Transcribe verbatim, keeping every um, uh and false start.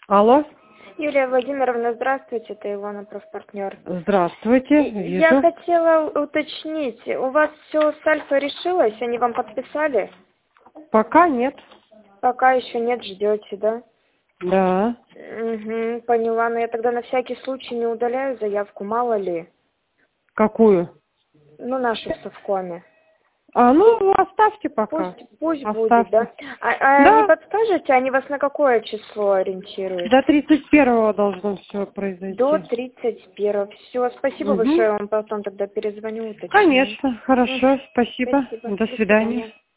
Алло. Юлия Владимировна, здравствуйте, это Илона, профпартнер. Здравствуйте, вижу. Я хотела уточнить, у вас все с Альфа решилось, они вам подписали? Пока нет. Пока еще нет, ждете, да? Да. Угу, поняла, но я тогда на всякий случай не удаляю заявку, мало ли. Какую? Ну, нашу в Совкоме. А, ну, оставьте пока. Пусть, пусть будет, Оставьте. да? А, а Да. не подскажете, они вас на какое число ориентируют? До тридцать первого должно все произойти. До тридцать первого. Все, спасибо Угу. большое, я вам потом тогда перезвоню. Уточню. Конечно, хорошо, Мгм. спасибо. Спасибо. До До свидания. свидания.